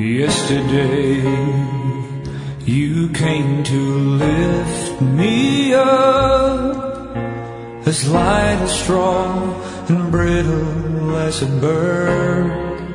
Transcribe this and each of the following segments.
Yesterday you came to lift me up, as light as straw and brittle as a bird.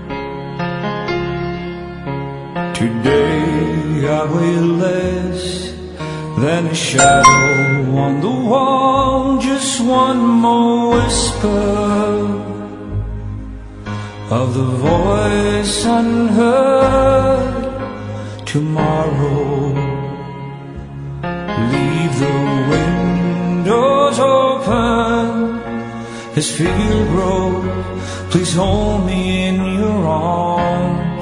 Today I weigh less than a shadow on the wall, just one more whisper of the voice unheard. Tomorrow, leave the windows open. This field grows, please hold me in your arms.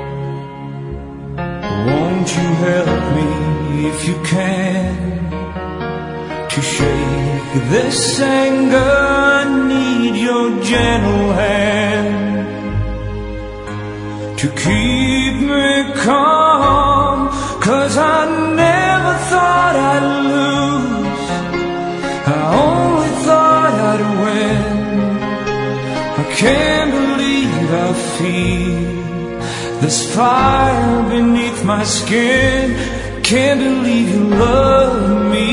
Won't you help me if you can to shake this anger? I need your gentle hand to keep me calm, 'cause I never thought I'd lose, I only thought I'd win. I can't believe I feel this fire beneath my skin. Can't believe you love me,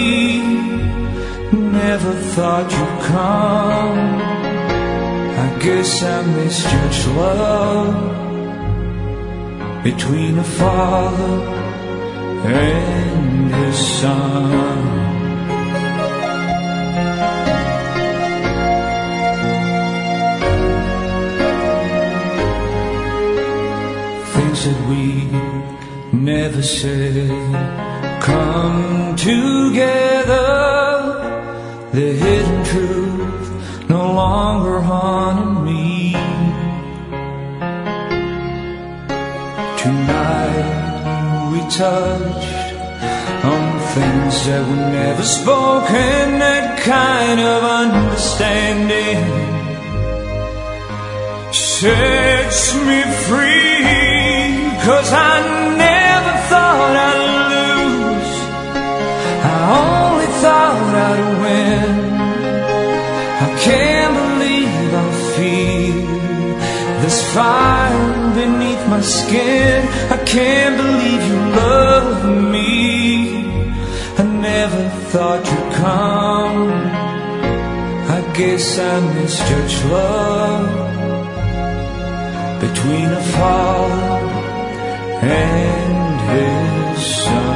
never thought you'd come. I guess I misjudged love between a father and his son. Things that we never said come together. The hidden truth no longer haunted me. Tonight we touched on things that were never spoken. That kind of understanding sets me free, 'cause I never thought I'd lose, I only thought I'd win. I can't believe I feel this fire beneath my skin. I can't believe you love me, I never thought you'd come. I guess I misjudged love between a father and his son.